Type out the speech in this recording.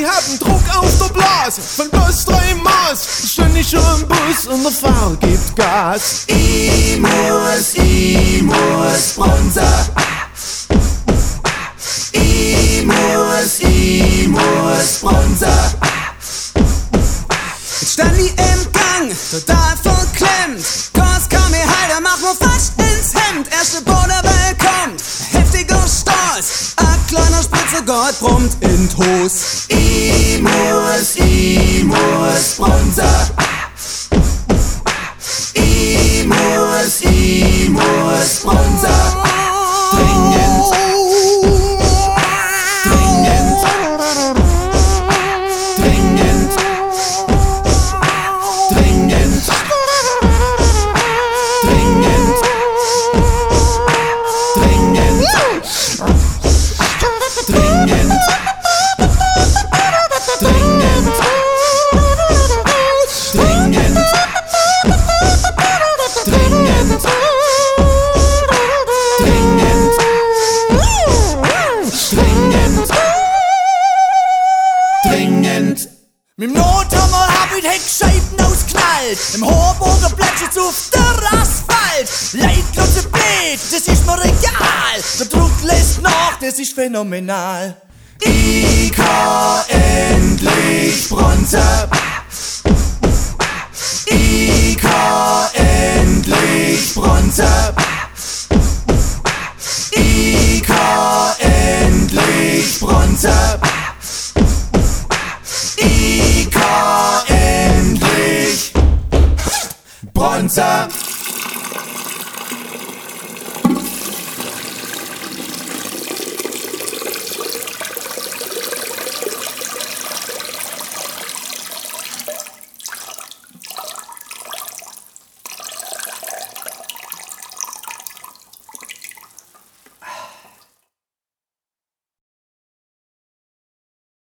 Die hatten Druck auf der Blase von Bus 3 Maß. Stehen nicht schon im Bus und der Fahrer gibt Gas. Ich muss Bronzer. Ich muss Bronzer. Jetzt stand die im Gang, total verklemmt. Kurs kam mir halt, er macht nur fast ins Hemd. Erste Borderbell kommt, heftiger Stoß. Ein kleiner Spritzergott brummt in Toast. Ich muss Bronzer. Ich muss Bronzer. Dringend. Dringend. Dringend. Dringend. Dringend. Dringend. Dringend. Dringend. Dringend. Dringend. Dringend. Dringend. Mit dem Nothammer hab ich Heckscheiben ausknallt. Im Horburger plätschet's auf der Asphalt. Leitglotze blöd, das ist mir egal. Der Druck lässt nach, das ist phänomenal. Ich kann endlich